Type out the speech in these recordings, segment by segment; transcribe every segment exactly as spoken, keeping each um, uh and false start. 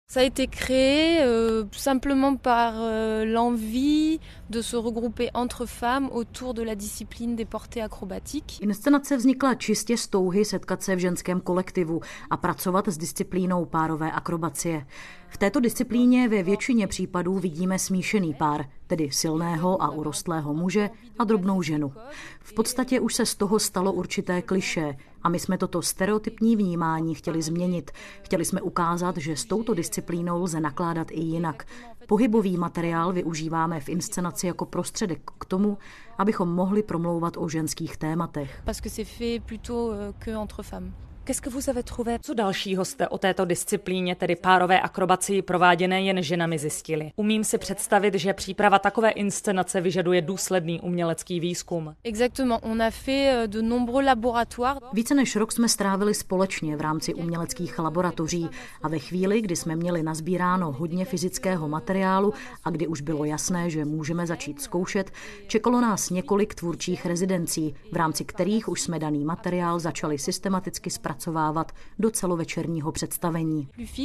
Ça a été créé euh, simplement par euh, l'envie de se regrouper entre femmes autour de la discipline des portées acrobatiques. Inscenace vznikla čistě z touhy setkat se v ženském kolektivu a pracovat s disciplínou párové akrobacie. V této disciplíně ve většině případů vidíme smíšený pár, tedy silného a urostlého muže a drobnou ženu. V podstatě už se z toho stalo určité klišé a my jsme toto stereotypní vnímání chtěli změnit. Chtěli jsme ukázat, že s touto disciplínou lze nakládat i jinak. Pohybový materiál využíváme v inscenaci jako prostředek k tomu, abychom mohli promlouvat o ženských tématech. Parce que c'est fait plutôt que entre femmes. Co dalšího jste o této disciplíně, tedy párové akrobacii prováděné jen ženami, zjistili? Umím si představit, že příprava takové inscenace vyžaduje důsledný umělecký výzkum. Exactement, on a fait de nombreux laboratoires. Více než rok jsme strávili společně v rámci uměleckých laboratoří a ve chvíli, kdy jsme měli nazbíráno hodně fyzického materiálu a kdy už bylo jasné, že můžeme začít zkoušet, čekalo nás několik tvůrčích rezidencí, v rámci kterých už jsme daný materiál začali systematicky zpracovávat do celovečerního představení.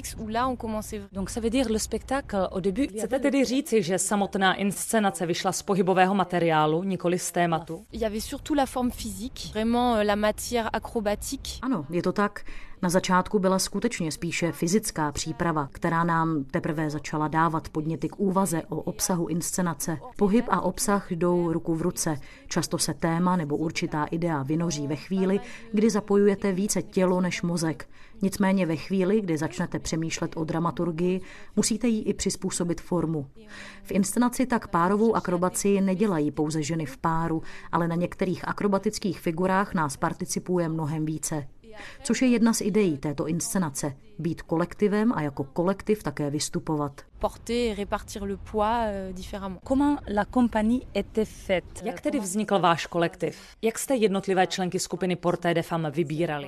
Chcete tedy říci, že samotná inscenace vyšla z pohybového materiálu, nikoli z tématu? Ano, je to tak. Na začátku byla skutečně spíše fyzická příprava, která nám teprve začala dávat podněty k úvaze o obsahu inscenace. Pohyb a obsah jdou ruku v ruce. Často se téma nebo určitá idea vynoří ve chvíli, kdy zapojujete více tělo než mozek. Nicméně ve chvíli, kdy začnete přemýšlet o dramaturgii, musíte jí i přizpůsobit formu. V inscenaci tak párovou akrobaci nedělají pouze ženy v páru, ale na některých akrobatických figurách nás participuje mnohem více. Což je jedna z ideí této inscenace. Být kolektivem a jako kolektiv také vystupovat. Jak tedy vznikl váš kolektiv? Jak jste jednotlivé členky skupiny Porté des Femmes vybírali?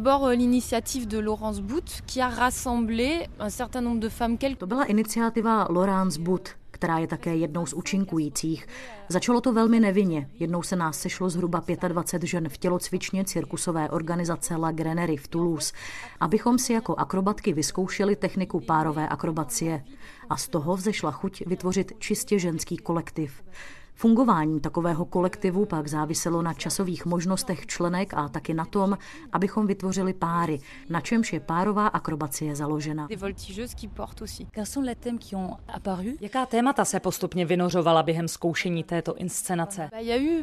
To byla iniciativa Laurence Boot, která je také jednou z účinkujících. Začalo to velmi nevinně. Jednou se nás sešlo zhruba dvacet pět žen v tělocvičně cirkusové organizace La Grenerie v Toulouse, abychom si jako akrobatky vyzkoušeli techniku párové akrobacie. A z toho vzešla chuť vytvořit čistě ženský kolektiv. Fungování takového kolektivu pak záviselo na časových možnostech členek a taky na tom, abychom vytvořili páry, na čemž je párová akrobacie založena. Jaká témata se postupně vynořovala během zkoušení této inscenace?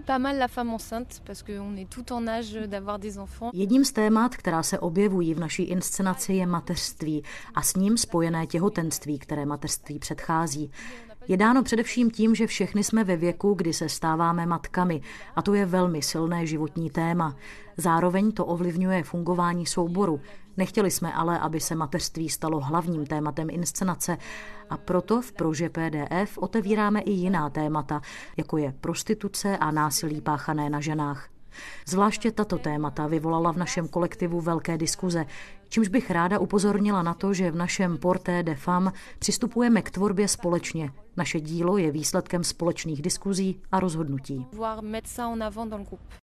Jedním z témat, která se objevují v naší inscenaci, je mateřství a s ním spojené těhotenství, které mateřství předchází. Je dáno především tím, že všechny jsme ve věku, kdy se stáváme matkami a to je velmi silné životní téma. Zároveň to ovlivňuje fungování souboru. Nechtěli jsme ale, aby se mateřství stalo hlavním tématem inscenace a proto v Prože P D F otevíráme i jiná témata, jako je prostituce a násilí páchané na ženách. Zvláště tato témata vyvolala v našem kolektivu velké diskuze, čímž bych ráda upozornila na to, že v našem Porté des Femmes přistupujeme k tvorbě společně. Naše dílo je výsledkem společných diskuzí a rozhodnutí.